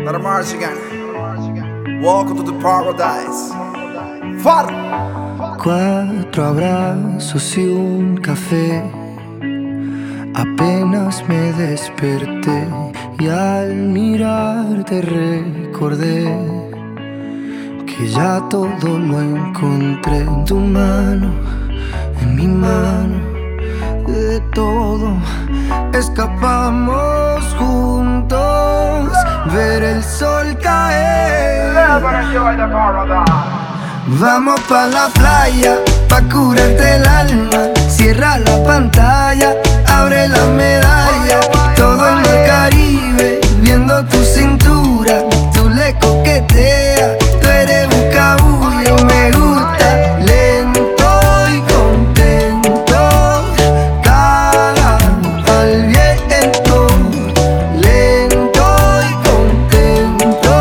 Let 'em march again. Welcome to the paradise. Far. 4 abrazos y un café. Apenas me desperté y al mirarte recordé que ya todo lo encontré en tu mano, en mi mano. De todo escapamos juntos, ver el sol caer. Vamos pa' la playa, pa' curarte el alma. Cierra la pantalla, abre la medalla. Todo en el Caribe, viendo tu cintura. Tú le coqueteas, tú eres un cabullo. Me gusta lento y contento. Cara al viento, lento y contento.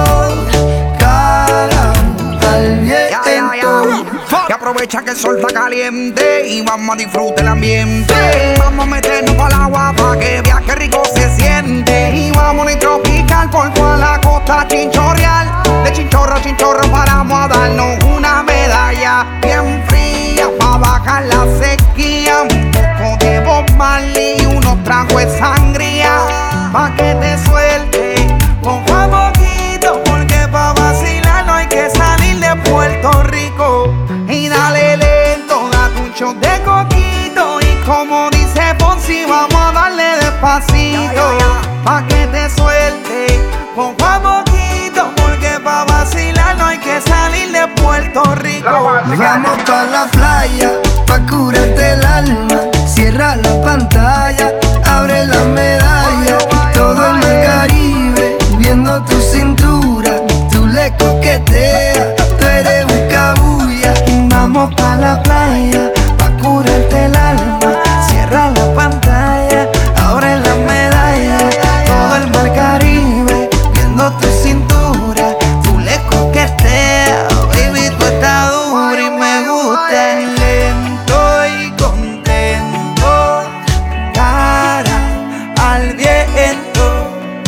Cara al viento. Que aprovecha que el sol está caliente y vamos a disfrutar el ambiente. Vamos a meternos al agua pa' que viaje rico se siente. Y vamos a tropical por toda la costa chinchorreal. De chinchorro a chinchorro paramos a darnos una medalla bien fría pa' bajar la sequía. Un poco de Bob Marley y unos tragos de sangría pa' que te suelte poco a poquito, porque pa' vacilar no hay que salir de Puerto Rico. Y dale lento, date un shot de coquito. Y como dice Fonsi, vamos a darle despacito pa' que te suelte poco a poquito, porque pa' vacilar no hay que salir de Puerto Rico. Vamos pa' la playa, pa' curarte el alma. Cierra la pantalla, abre la medalla. Todo en el Caribe, viendo tu cintura. Tú le coqueteas, tú eres un cabulla. Vamos pa' la playa, pa' curarte el alma. Cierra la pantalla, abre la medalla. Todo el mar Caribe, viendo tu cintura. Tú le coqueteas, baby, tú estás dura y me gusta. Lento y contento, cara al viento.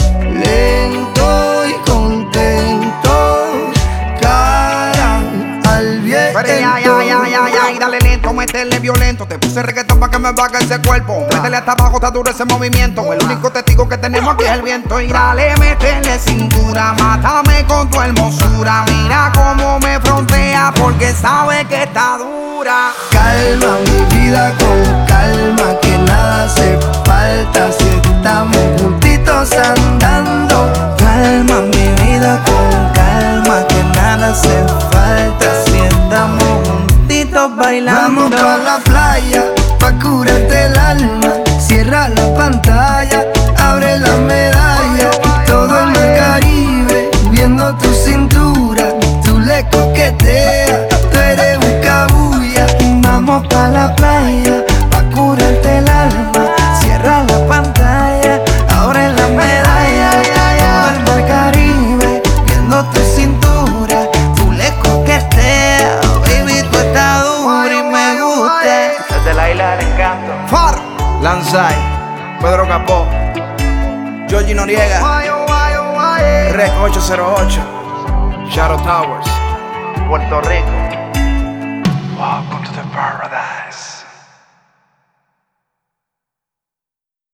Lento y contento, cara al viento. Pero ya, dale lento, métele violento. Te puse reggaetón pa' que me baje ese cuerpo. Métele hasta abajo, está duro ese movimiento. El único testigo que tenemos aquí es el viento. Y dale, métele cintura, mátame con tu hermosura. Mira cómo me frontea, porque sabe que está dura. Calma mi vida con calma, que nada hace falta si estamos juntitos andando. Calma mi vida con calma, que nada hace falta si estamos juntitos bailando. Vamos pa' la playa, pa' curarte el alma. Cierra la pantalla, abre la medalla. Todo en el Caribe, viendo tu cintura. Tú le coqueteas, tú eres un cabulla. Vamos pa' la playa, pa' curarte el alma. Cierra la pantalla, abre la medalla. Todo el mar Caribe, viendo tu cintura. Tú le coqueteas, baby, tú estás dura y me gusta. Desde la isla del encanto. Far, Lanzai, Pedro Capó, Georgie Noriega, Rec 808, Shadow Towers, Puerto Rico.